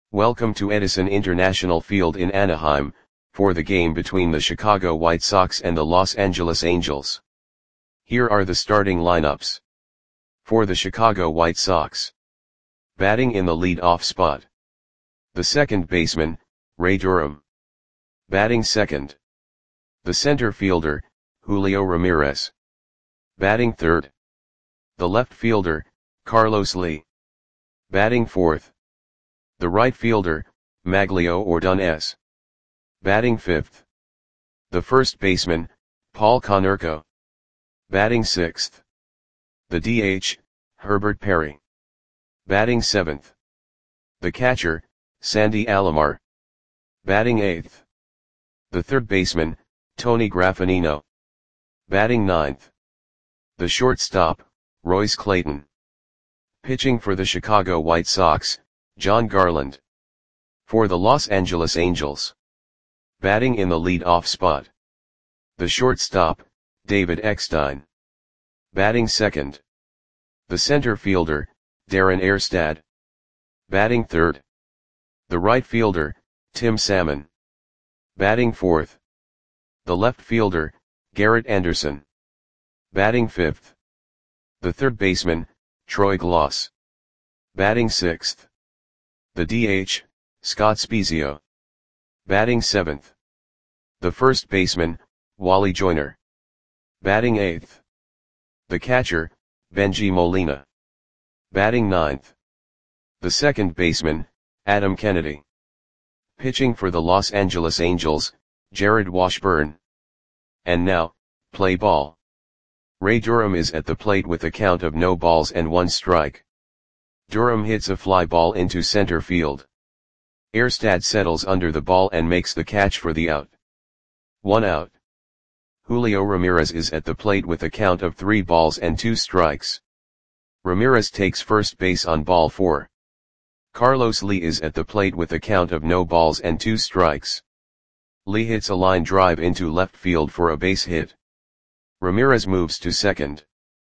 Welcome to Edison International Field in Anaheim, for the game between the Chicago White Sox and the Los Angeles Angels. Here are the starting lineups. For the Chicago White Sox. Batting in the lead-off spot. The second baseman, Ray Durham. Batting second. The center fielder, Julio Ramirez. Batting third. The left fielder, Carlos Lee. Batting fourth. The right fielder, Maglio Ordonez. Batting fifth. The first baseman, Paul Konerko. Batting sixth. The DH, Herbert Perry. Batting seventh. The catcher, Sandy Alomar. Batting eighth. The third baseman, Tony Graffagnino. Batting ninth. The shortstop, Royce Clayton. Pitching for the Chicago White Sox, Jon Garland. For the Los Angeles Angels. Batting in the lead-off spot. The shortstop, David Eckstein. Batting second. The center fielder, Darren Erstad. Batting third. The right fielder, Tim Salmon. Batting fourth. The left fielder, Garrett Anderson. Batting fifth. The third baseman, Troy Glaus. Batting sixth. The DH, Scott Spiezio. Batting seventh. The first baseman, Wally Joyner. Batting eighth. The catcher, Bengie Molina. Batting ninth. The second baseman, Adam Kennedy. Pitching for the Los Angeles Angels, Jared Washburn. And now, play ball. Ray Durham is at the plate with a count of no balls and one strike. Durham hits a fly ball into center field. Erstad settles under the ball and makes the catch for the out. 1 out. Julio Ramirez is at the plate with a count of 3 balls and 2 strikes. Ramirez takes first base on ball 4. Carlos Lee is at the plate with a count of no balls and 2 strikes. Lee hits a line drive into left field for a base hit. Ramirez moves to second.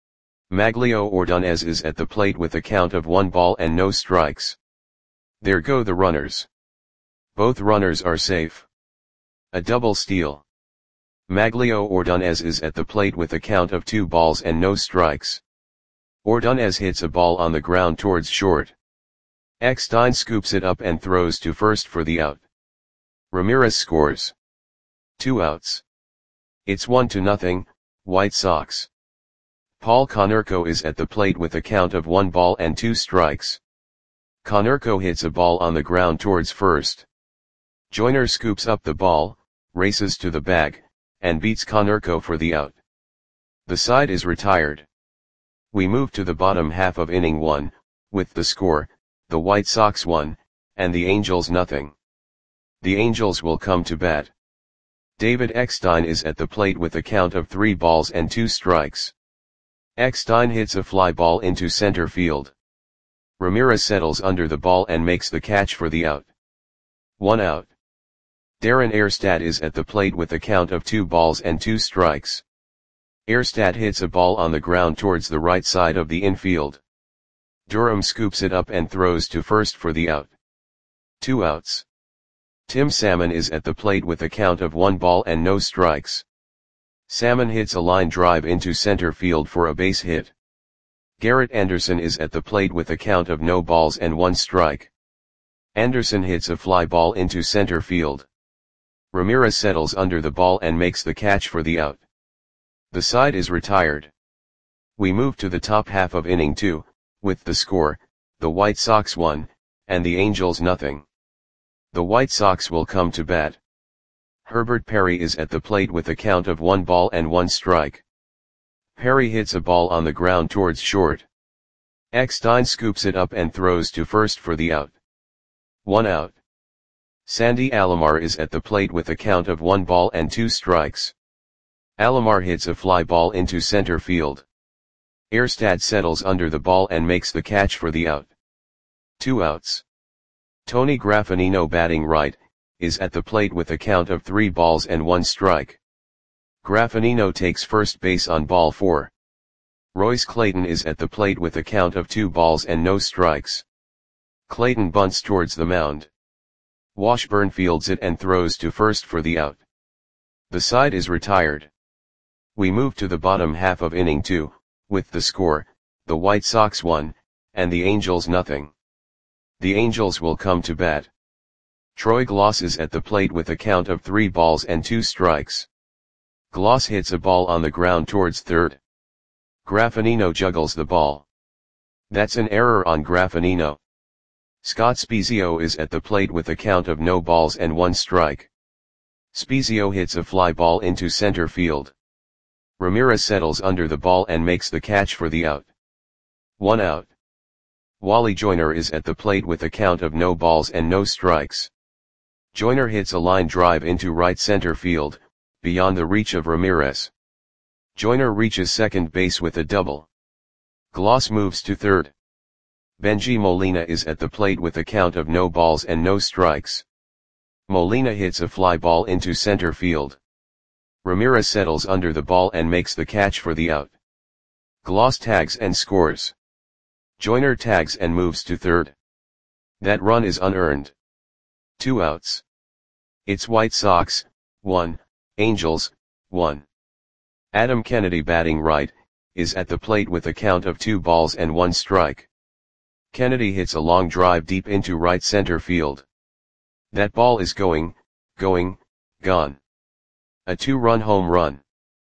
Maglio Ordonez is at the plate with a count of 1 ball and no strikes. There go the runners. Both runners are safe. A double steal. Maglio Ordonez is at the plate with a count of 2 balls and no strikes. Ordonez hits a ball on the ground towards short. Eckstein scoops it up and throws to first for the out. Ramirez scores. 2 outs. It's 1-0, White Sox. Paul Konerko is at the plate with a count of 1 ball and 2 strikes. Konerko hits a ball on the ground towards first. Joyner scoops up the ball, races to the bag, and beats Konerko for the out. The side is retired. We move to the bottom half of inning 1, with the score, the White Sox 1, and the Angels 0. The Angels will come to bat. David Eckstein is at the plate with a count of 3 balls and 2 strikes. Eckstein hits a fly ball into center field. Ramirez settles under the ball and makes the catch for the out. 1 out. Darren Erstad is at the plate with a count of 2 balls and 2 strikes. Erstad hits a ball on the ground towards the right side of the infield. Durham scoops it up and throws to first for the out. 2 outs. Tim Salmon is at the plate with a count of 1 ball and no strikes. Salmon hits a line drive into center field for a base hit. Garrett Anderson is at the plate with a count of no balls and 1 strike. Anderson hits a fly ball into center field. Ramirez settles under the ball and makes the catch for the out. The side is retired. We move to the top half of inning 2, with the score, the White Sox 1, and the Angels 0. The White Sox will come to bat. Herbert Perry is at the plate with a count of 1 ball and 1 strike. Perry hits a ball on the ground towards short. Eckstein scoops it up and throws to first for the out. 1 out. Sandy Alomar is at the plate with a count of 1 ball and 2 strikes. Alomar hits a fly ball into center field. Erstad settles under the ball and makes the catch for the out. 2 outs. Tony Graffagnino, batting right, is at the plate with a count of 3 balls and 1 strike. Graffagnino takes first base on ball 4. Royce Clayton is at the plate with a count of 2 balls and no strikes. Clayton bunts towards the mound. Washburn fields it and throws to first for the out. The side is retired. We move to the bottom half of inning 2, with the score, the White Sox 1, and the Angels nothing. The Angels will come to bat. Troy Glaus is at the plate with a count of 3 balls and 2 strikes. Glaus hits a ball on the ground towards third. Graffinino juggles the ball. That's an error on Graffinino. Scott Spiezio is at the plate with a count of no balls and 1 strike. Spiezio hits a fly ball into center field. Ramirez settles under the ball and makes the catch for the out. 1 out. Wally Joyner is at the plate with a count of no balls and no strikes. Joyner hits a line drive into right center field, beyond the reach of Ramirez. Joyner reaches second base with a double. Glaus moves to third. Bengie Molina is at the plate with a count of no balls and no strikes. Molina hits a fly ball into center field. Ramirez settles under the ball and makes the catch for the out. Glaus tags and scores. Joyner tags and moves to third. That run is unearned. 2 outs. It's White Sox, 1, Angels, 1. Adam Kennedy batting right, is at the plate with a count of 2 balls and 1 strike. Kennedy hits a long drive deep into right center field. That ball is gone. A 2-run home run.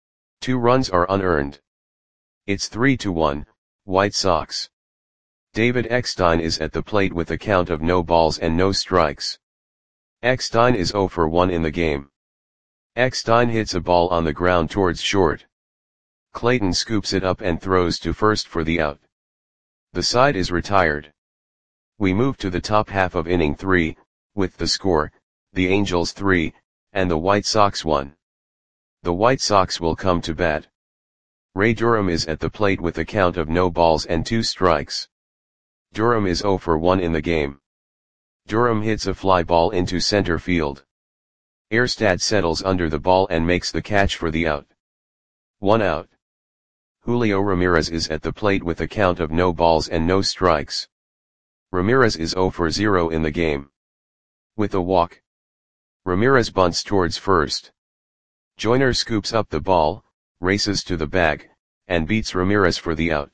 2 runs are unearned. It's 3-1, White Sox. David Eckstein is at the plate with a count of no balls and no strikes. Eckstein is 0 for 1 in the game. Eckstein hits a ball on the ground towards short. Clayton scoops it up and throws to first for the out. The side is retired. We move to the top half of inning 3, with the score, the Angels 3, and the White Sox 1. The White Sox will come to bat. Ray Durham is at the plate with a count of no balls and 2 strikes. Durham is 0 for 1 in the game. Durham hits a fly ball into center field. Erstad settles under the ball and makes the catch for the out. 1 out. Julio Ramirez is at the plate with a count of no balls and no strikes. Ramirez is 0 for 0 in the game. With a walk. Ramirez bunts towards first. Joyner scoops up the ball, races to the bag, and beats Ramirez for the out.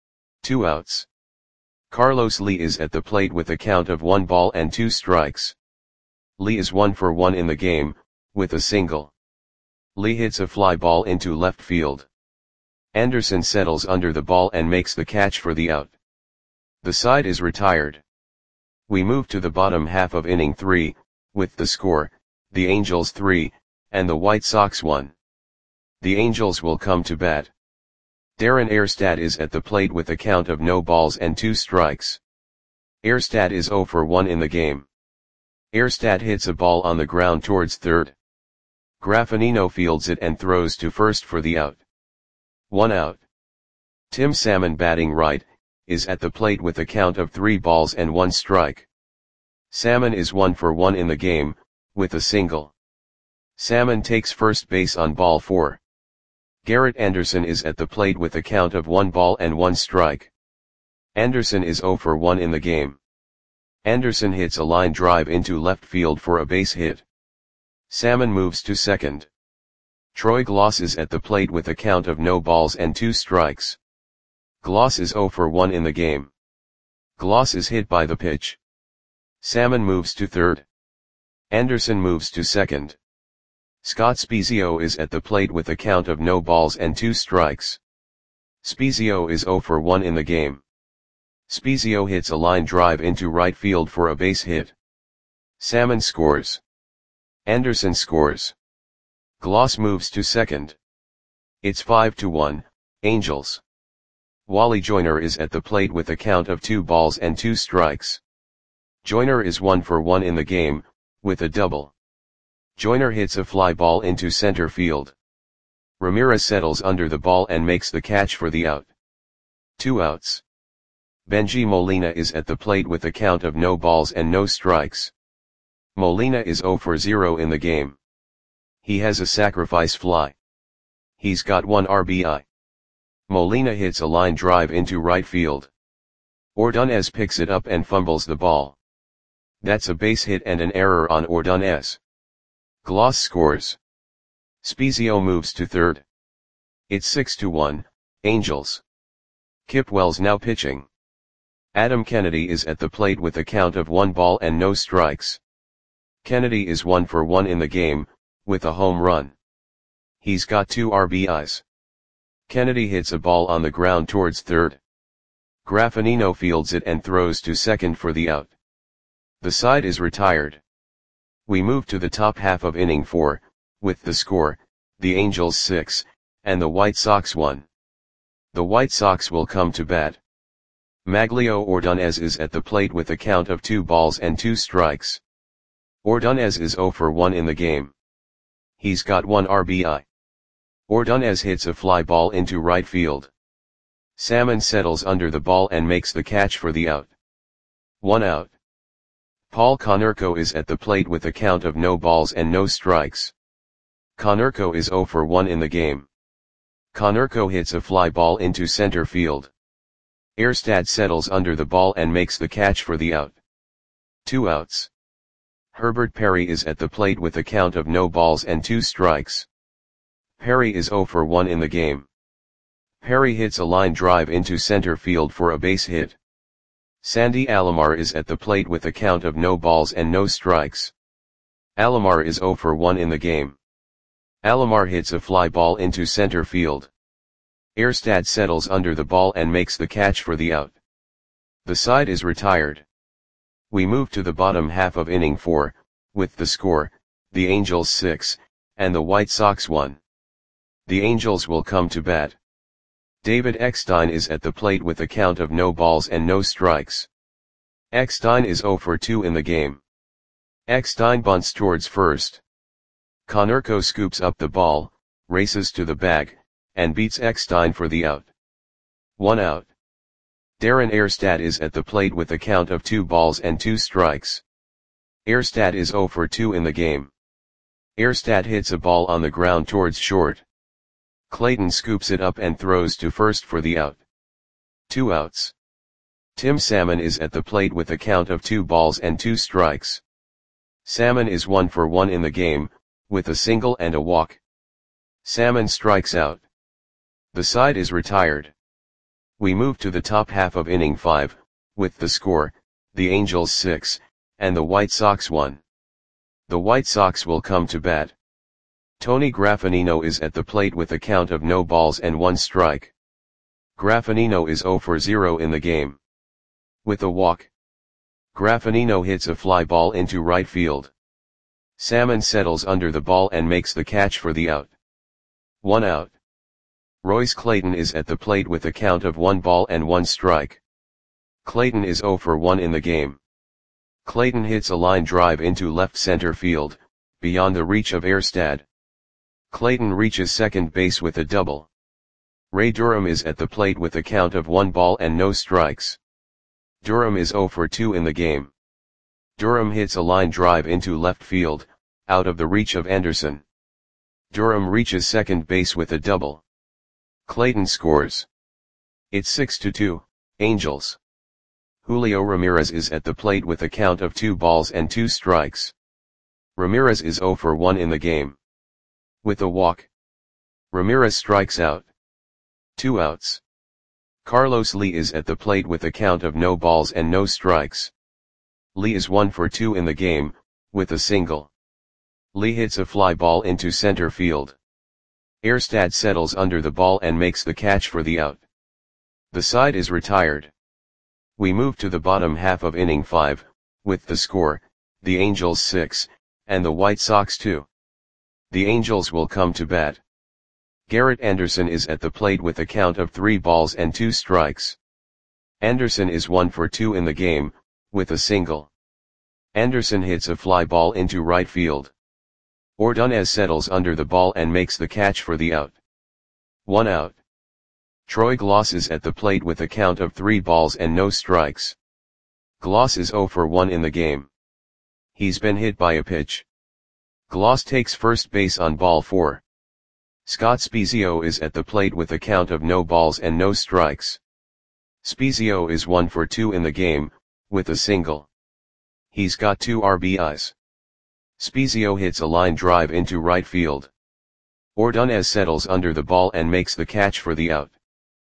2 outs. Carlos Lee is at the plate with a count of 1 ball and 2 strikes. Lee is 1 for 1 in the game, with a single. Lee hits a fly ball into left field. Anderson settles under the ball and makes the catch for the out. The side is retired. We move to the bottom half of inning 3, with the score, the Angels 3, and the White Sox 1. The Angels will come to bat. Darren Erstad is at the plate with a count of no balls and 2 strikes. Erstad is 0 for 1 in the game. Erstad hits a ball on the ground towards third. Graffinino fields it and throws to first for the out. 1 out. Tim Salmon batting right, is at the plate with a count of 3 balls and 1 strike. Salmon is 1 for 1 in the game, with a single. Salmon takes first base on ball 4. Garrett Anderson is at the plate with a count of 1 ball and 1 strike. Anderson is 0 for 1 in the game. Anderson hits a line drive into left field for a base hit. Salmon moves to second. Troy Glaus is at the plate with a count of no balls and 2 strikes. Glaus is 0 for 1 in the game. Glaus is hit by the pitch. Salmon moves to third. Anderson moves to second. Scott Spiezio is at the plate with a count of no balls and 2 strikes. Spiezio is 0 for 1 in the game. Spiezio hits a line drive into right field for a base hit. Salmon scores. Anderson scores. Glaus moves to second. It's 5-1, Angels. Wally Joyner is at the plate with a count of 2 balls and 2 strikes. Joyner is 1 for 1 in the game, with a double. Joyner hits a fly ball into center field. Ramirez settles under the ball and makes the catch for the out. 2 outs. Bengie Molina is at the plate with a count of no balls and no strikes. Molina is 0 for 0 in the game. He has a sacrifice fly. He's got 1 RBI. Molina hits a line drive into right field. Ordonez picks it up and fumbles the ball. That's a base hit and an error on Ordonez. Gloss scores. Spezio moves to third. It's 6-1, Angels. Kip Wells now pitching. Adam Kennedy is at the plate with a count of 1 ball and no strikes. Kennedy is 1 for 1 in the game, with a home run. He's got 2 RBIs. Kennedy hits a ball on the ground towards third. Graffinino fields it and throws to second for the out. The side is retired. We move to the top half of inning 4, with the score, the Angels 6, and the White Sox 1. The White Sox will come to bat. Maglio Ordonez is at the plate with a count of 2 balls and 2 strikes. Ordonez is 0 for 1 in the game. He's got 1 RBI. Ordonez hits a fly ball into right field. Salmon settles under the ball and makes the catch for the out. 1 out. Paul Konerko is at the plate with a count of no balls and no strikes. Konerko is 0 for 1 in the game. Konerko hits a fly ball into center field. Erstad settles under the ball and makes the catch for the out. 2 outs. Herbert Perry is at the plate with a count of no balls and 2 strikes. Perry is 0 for 1 in the game. Perry hits a line drive into center field for a base hit. Sandy Alomar is at the plate with a count of no balls and no strikes. Alomar is 0 for 1 in the game. Alomar hits a fly ball into center field. Erstad settles under the ball and makes the catch for the out. The side is retired. We move to the bottom half of inning 4, with the score, the Angels 6, and the White Sox 1. The Angels will come to bat. David Eckstein is at the plate with a count of no balls and no strikes. Eckstein is 0 for 2 in the game. Eckstein bunts towards first. Konerko scoops up the ball, races to the bag, and beats Eckstein for the out. 1 out. Darren Erstad is at the plate with a count of 2 balls and 2 strikes. Erstad is 0 for 2 in the game. Erstad hits a ball on the ground towards short. Clayton scoops it up and throws to first for the out. 2 outs. Tim Salmon is at the plate with a count of 2 balls and 2 strikes. Salmon is 1 for 1 in the game, with a single and a walk. Salmon strikes out. The side is retired. We move to the top half of inning 5, with the score, the Angels 6, and the White Sox 1. The White Sox will come to bat. Tony Graffinino is at the plate with a count of no balls and 1 strike. Graffinino is 0 for 0 in the game. With a walk. Graffinino hits a fly ball into right field. Salmon settles under the ball and makes the catch for the out. 1 out. Royce Clayton is at the plate with a count of 1 ball and 1 strike. Clayton is 0 for 1 in the game. Clayton hits a line drive into left center field, beyond the reach of Erstad. Clayton reaches second base with a double. Ray Durham is at the plate with a count of 1 ball and no strikes. Durham is 0 for 2 in the game. Durham hits a line drive into left field, out of the reach of Anderson. Durham reaches second base with a double. Clayton scores. It's 6-2, Angels. Julio Ramirez is at the plate with a count of 2 balls and 2 strikes. Ramirez is 0 for 1 in the game. With a walk. Ramirez strikes out. 2 outs. Carlos Lee is at the plate with a count of no balls and no strikes. Lee is 1 for 2 in the game, with a single. Lee hits a fly ball into center field. Erstad settles under the ball and makes the catch for the out. The side is retired. We move to the bottom half of inning 5, with the score, the Angels 6, and the White Sox 2. The Angels will come to bat. Garrett Anderson is at the plate with a count of 3 balls and 2 strikes. Anderson is 1 for 2 in the game, with a single. Anderson hits a fly ball into right field. Ordonez settles under the ball and makes the catch for the out. 1 out. Troy Gloss is at the plate with a count of 3 balls and no strikes. Gloss is 0 for 1 in the game. He's been hit by a pitch. Gloss takes first base on ball 4. Scott Spezio is at the plate with a count of no balls and no strikes. Spezio is 1 for 2 in the game, with a single. He's got 2 RBIs. Spezio hits a line drive into right field. Ordonez settles under the ball and makes the catch for the out.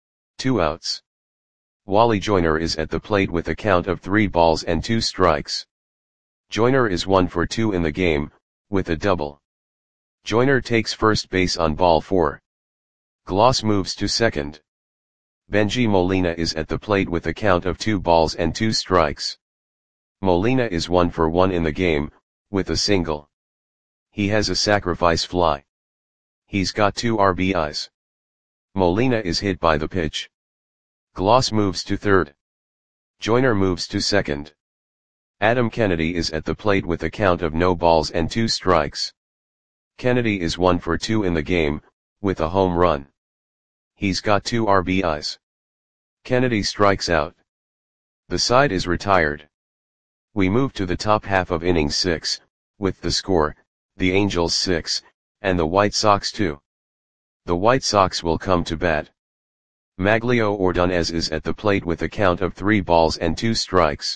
2 outs. Wally Joyner is at the plate with a count of 3 balls and 2 strikes. Joyner is 1 for 2 in the game, with a double. Joyner takes first base on ball 4. Gloss moves to second. Benji Molina is at the plate with a count of 2 balls and 2 strikes. Molina is 1 for 1 in the game, with a single. He has a sacrifice fly. He's got 2 RBIs. Molina is hit by the pitch. Gloss moves to third. Joyner moves to second. Adam Kennedy is at the plate with a count of no balls and 2 strikes. Kennedy is 1 for 2 in the game, with a home run. He's got 2 RBIs. Kennedy strikes out. The side is retired. We move to the top half of inning 6, with the score, the Angels 6, and the White Sox 2. The White Sox will come to bat. Maglio Ordonez is at the plate with a count of 3 balls and 2 strikes.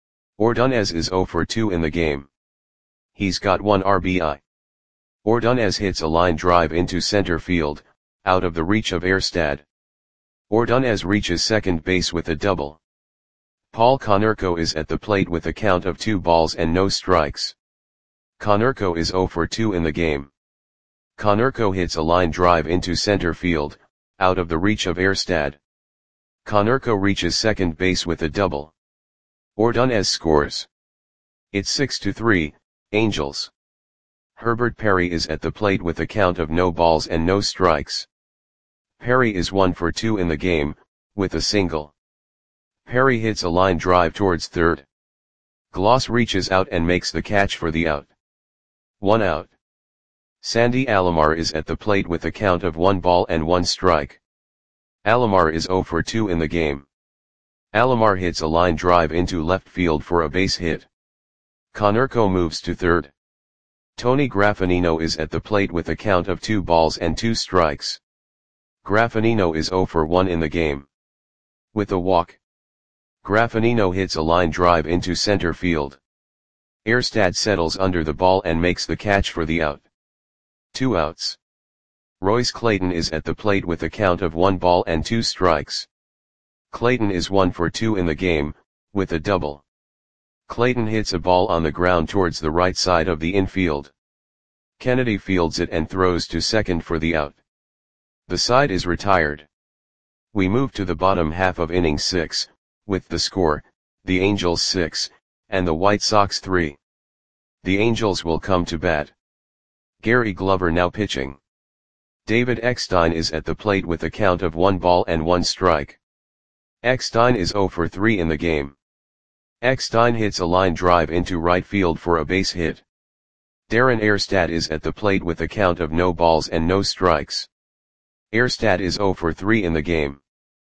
Ordonez is 0 for 2 in the game. He's got 1 RBI. Ordonez hits a line drive into center field, out of the reach of Erstad. Ordonez reaches second base with a double. Paul Konerko is at the plate with a count of 2 balls and no strikes. Konerko is 0 for 2 in the game. Konerko hits a line drive into center field, out of the reach of Erstad. Konerko reaches second base with a double. Ordonez scores. It's 6-3, Angels. Herbert Perry is at the plate with a count of no balls and no strikes. Perry is 1 for 2 in the game, with a single. Perry hits a line drive towards third. Gloss reaches out and makes the catch for the out. 1 out. Sandy Alomar is at the plate with a count of 1 ball and 1 strike. Alomar is 0 for 2 in the game. Alomar hits a line drive into left field for a base hit. Konerko moves to third. Tony Graffinino is at the plate with a count of 2 balls and 2 strikes. Graffinino is 0 for 1 in the game. With a walk. Graffinino hits a line drive into center field. Erstad settles under the ball and makes the catch for the out. 2 outs. Royce Clayton is at the plate with a count of 1 ball and 2 strikes. Clayton is 1 for 2 in the game, with a double. Clayton hits a ball on the ground towards the right side of the infield. Kennedy fields it and throws to second for the out. The side is retired. We move to the bottom half of inning 6, with the score, the Angels 6, and the White Sox 3. The Angels will come to bat. Gary Glover now pitching. David Eckstein is at the plate with a count of 1 ball and 1 strike. Eckstein is 0 for 3 in the game. Eckstein hits a line drive into right field for a base hit. Darren Erstad is at the plate with a count of no balls and no strikes. Erstad is 0 for 3 in the game.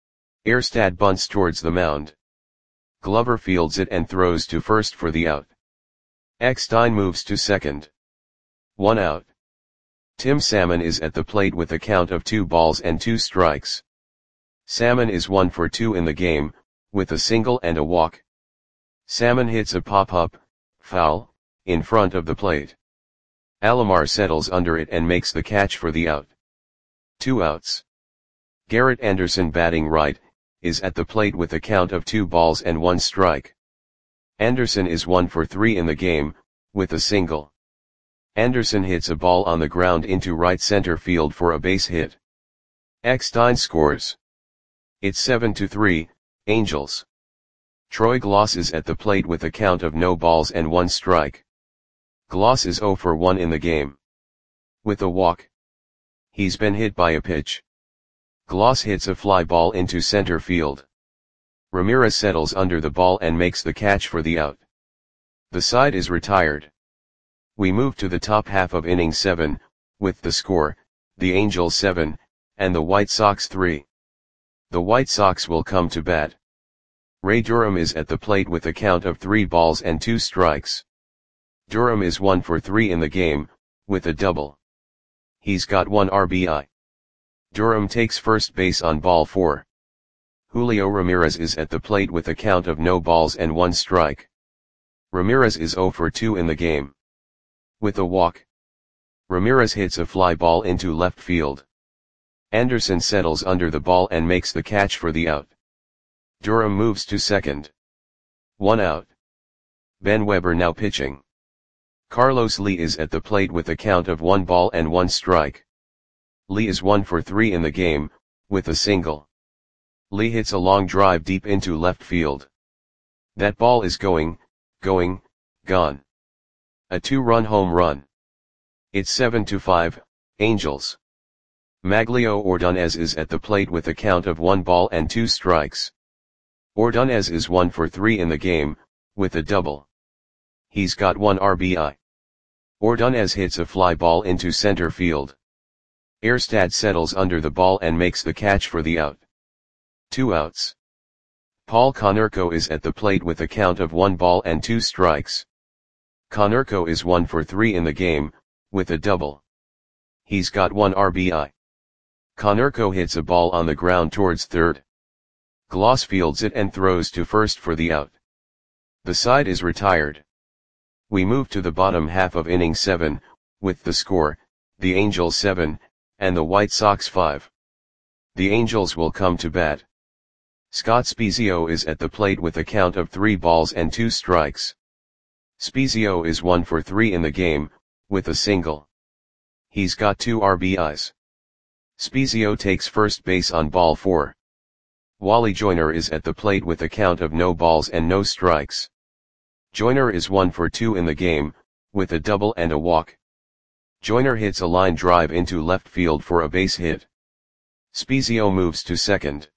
Erstad bunts towards the mound. Glover fields it and throws to first for the out. Eckstein moves to second. 1 out. Tim Salmon is at the plate with a count of 2 balls and 2 strikes. Salmon is 1 for 2 in the game, with a single and a walk. Salmon hits a pop-up, foul, in front of the plate. Alomar settles under it and makes the catch for the out. 2 outs. Garrett Anderson batting right, is at the plate with a count of 2 balls and 1 strike. Anderson is 1 for 3 in the game, with a single. Anderson hits a ball on the ground into right center field for a base hit. Eckstein scores. It's 7-3, Angels. Troy Gloss is at the plate with a count of no balls and 1 strike. Gloss is 0 for 1 in the game. With a walk. He's been hit by a pitch. Gloss hits a fly ball into center field. Ramirez settles under the ball and makes the catch for the out. The side is retired. We move to the top half of inning 7, with the score, the Angels 7, and the White Sox 3. The White Sox will come to bat. Ray Durham is at the plate with a count of 3 balls and 2 strikes. Durham is 1 for 3 in the game, with a double. He's got 1 RBI. Durham takes first base on ball 4. Julio Ramirez is at the plate with a count of no balls and 1 strike. Ramirez is 0 for 2 in the game. With a walk, Ramirez hits a fly ball into left field. Anderson settles under the ball and makes the catch for the out. Durham moves to second. 1 out. Ben Weber now pitching. Carlos Lee is at the plate with a count of 1 ball and 1 strike. Lee is 1 for 3 in the game, with a single. Lee hits a long drive deep into left field. That ball is gone. A 2-run home run. It's 7-5, Angels. Maglio Ordonez is at the plate with a count of 1 ball and 2 strikes. Ordonez is 1 for 3 in the game, with a double. He's got 1 RBI. Ordonez hits a fly ball into center field. Erstad settles under the ball and makes the catch for the out. 2 outs. Paul Konerko is at the plate with a count of 1 ball and 2 strikes. Konerko is 1 for 3 in the game, with a double. He's got 1 RBI. Konerko hits a ball on the ground towards third. Gloss fields it and throws to first for the out. The side is retired. We move to the bottom half of inning 7, with the score, the Angels 7, and the White Sox 5. The Angels will come to bat. Scott Spiezio is at the plate with a count of 3 balls and 2 strikes. Spiezio is 1 for 3 in the game, with a single. He's got 2 RBIs. Spiezio takes first base on ball 4. Wally Joyner is at the plate with a count of no balls and no strikes. Joyner is 1 for 2 in the game, with a double and a walk. Joyner hits a line drive into left field for a base hit. Spiezio moves to second.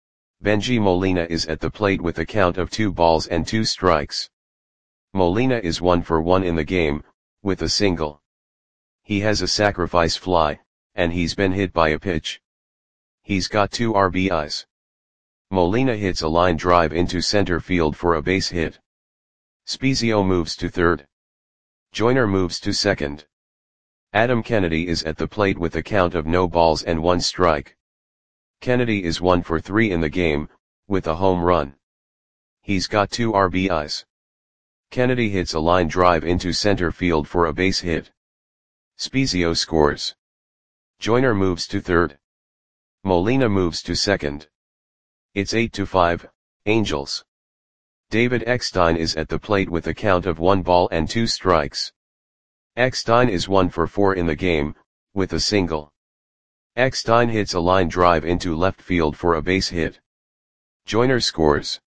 Benji Molina is at the plate with a count of 2 balls and 2 strikes. Molina is 1 for 1 in the game, with a single. He has a sacrifice fly, and he's been hit by a pitch. He's got 2 RBIs. Molina hits a line drive into center field for a base hit. Spiezio moves to third. Joyner moves to second. Adam Kennedy is at the plate with a count of no balls and 1 strike. Kennedy is 1 for 3 in the game, with a home run. He's got 2 RBIs. Kennedy hits a line drive into center field for a base hit. Spiezio scores. Joyner moves to third. Molina moves to second. It's 8-5, Angels. David Eckstein is at the plate with a count of 1 ball and 2 strikes. Eckstein is 1 for 4 in the game, with a single. Eckstein hits a line drive into left field for a base hit. Joyner scores.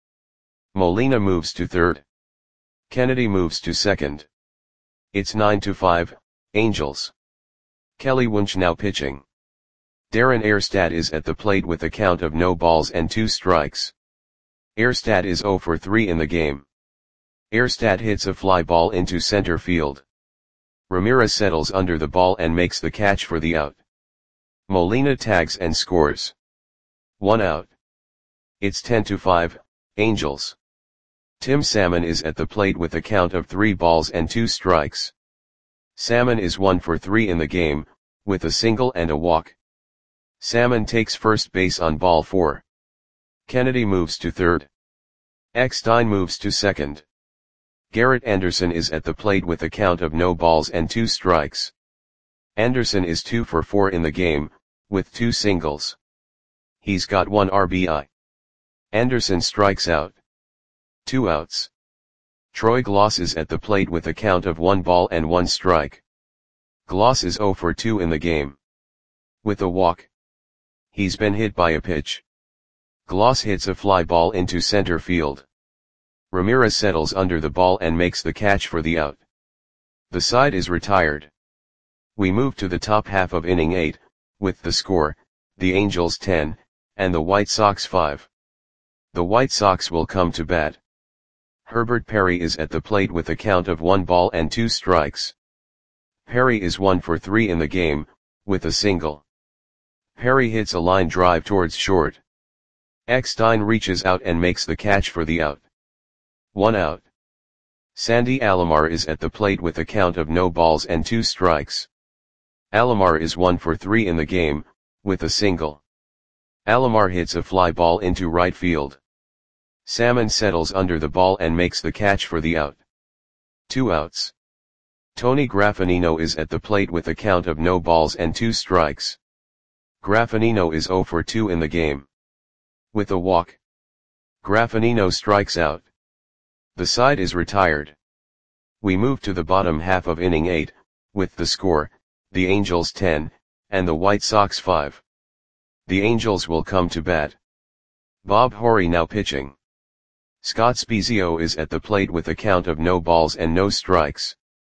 Molina moves to third. Kennedy moves to second. It's 9-5, Angels. Kelly Wunsch now pitching. Darren Erstad is at the plate with a count of no balls and 2 strikes. Erstad is 0 for 3 in the game. Erstad hits a fly ball into center field. Ramirez settles under the ball and makes the catch for the out. Molina tags and scores. 1 out. It's 10-5, Angels. Tim Salmon is at the plate with a count of 3 balls and 2 strikes. Salmon is 1 for 3 in the game, with a single and a walk. Salmon takes first base on ball 4. Kennedy moves to third. Eckstein moves to second. Garrett Anderson is at the plate with a count of no balls and 2 strikes. Anderson is 2 for 4 in the game, with 2 singles. He's got 1 RBI. Anderson strikes out. 2 outs. Troy Gloss is at the plate with a count of 1 ball and 1 strike. Gloss is 0 for 2 in the game. With a walk. He's been hit by a pitch. Gloss hits a fly ball into center field. Ramirez settles under the ball and makes the catch for the out. The side is retired. We move to the top half of inning 8, with the score, the Angels 10, and the White Sox 5. The White Sox will come to bat. Herbert Perry is at the plate with a count of 1 ball and 2 strikes. Perry is 1 for 3 in the game, with a single. Perry hits a line drive towards short. Eckstein reaches out and makes the catch for the out. 1 out. Sandy Alomar is at the plate with a count of no balls and 2 strikes. Alomar is 1 for 3 in the game, with a single. Alomar hits a fly ball into right field. Salmon settles under the ball and makes the catch for the out. 2 outs. Tony Graffinino is at the plate with a count of no balls and 2 strikes. Graffinino is 0 for 2 in the game. With a walk, Graffinino strikes out. The side is retired. We move to the bottom half of inning 8, with the score, the Angels 10, and the White Sox 5. The Angels will come to bat. Bob Horry now pitching. Scott Spiezio is at the plate with a count of no balls and no strikes.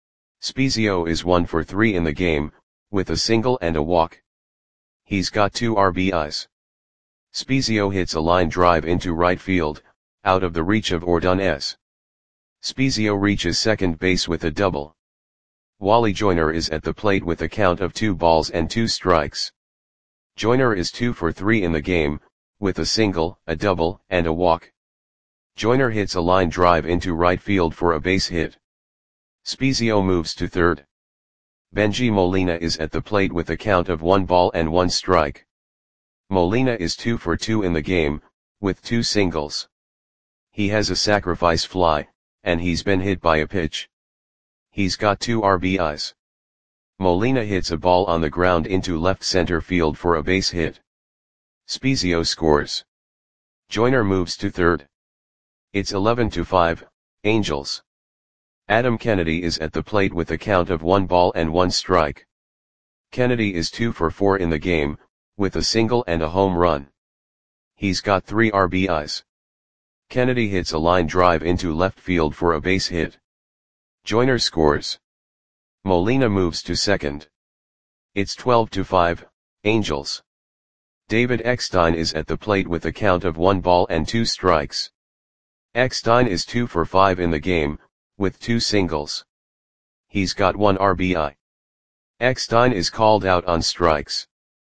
Spiezio is 1 for 3 in the game, with a single and a walk. He's got 2 RBIs. Spiezio hits a line drive into right field, out of the reach of Ordonez. Spiezio reaches second base with a double. Wally Joyner is at the plate with a count of 2 balls and 2 strikes. Joyner is 2 for 3 in the game, with a single, a double, and a walk. Joyner hits a line drive into right field for a base hit. Spiezio moves to third. Bengie Molina is at the plate with a count of 1 ball and 1 strike. Molina is 2 for 2 in the game, with 2 singles. He has a sacrifice fly, and he's been hit by a pitch. He's got 2 RBIs. Molina hits a ball on the ground into left center field for a base hit. Spiezio scores. Joyner moves to third. It's 11-5, Angels. Adam Kennedy is at the plate with a count of 1 ball and 1 strike. Kennedy is 2 for 4 in the game, with a single and a home run. He's got 3 RBIs. Kennedy hits a line drive into left field for a base hit. Joyner scores. Molina moves to second. It's 12-5, Angels. David Eckstein is at the plate with a count of 1 ball and 2 strikes. Eckstein is 2 for 5 in the game, with 2 singles. He's got 1 RBI. Eckstein is called out on strikes.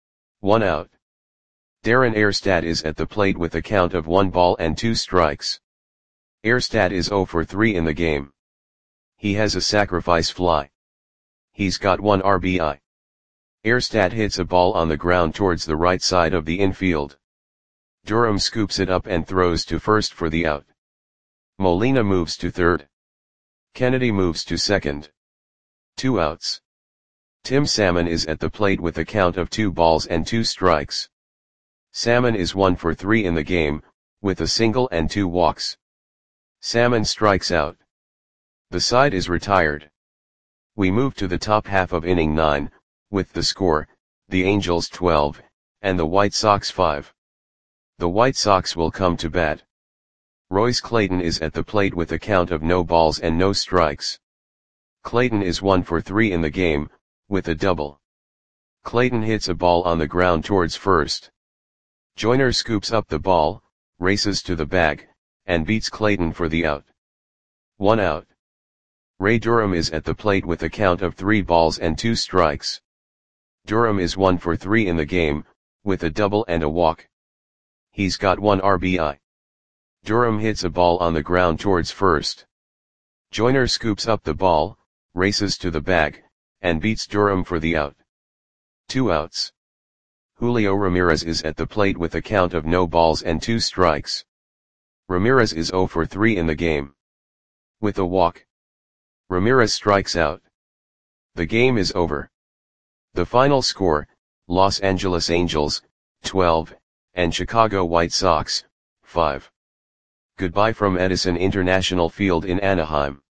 1 out. Darren Erstad is at the plate with a count of 1 ball and 2 strikes. Erstad is 0 for 3 in the game. He has a sacrifice fly. He's got 1 RBI. Erstad hits a ball on the ground towards the right side of the infield. Durham scoops it up and throws to first for the out. Molina moves to third. Kennedy moves to second. 2 outs. Tim Salmon is at the plate with a count of 2 balls and 2 strikes. Salmon is 1 for 3 in the game, with a single and 2 walks. Salmon strikes out. The side is retired. We move to the top half of inning 9, with the score, the Angels 12, and the White Sox 5. The White Sox will come to bat. Royce Clayton is at the plate with a count of no balls and no strikes. Clayton is 1 for 3 in the game, with a double. Clayton hits a ball on the ground towards first. Joyner scoops up the ball, races to the bag, and beats Clayton for the out. 1 out. Ray Durham is at the plate with a count of 3 balls and 2 strikes. Durham is 1 for 3 in the game, with a double and a walk. He's got 1 RBI. Durham hits a ball on the ground towards first. Joyner scoops up the ball, races to the bag, and beats Durham for the out. 2 outs. Julio Ramirez is at the plate with a count of no balls and 2 strikes. Ramirez is 0 for 3 in the game. With a walk, Ramirez strikes out. The game is over. The final score, Los Angeles Angels, 12, and Chicago White Sox, 5. Goodbye from Edison International Field in Anaheim.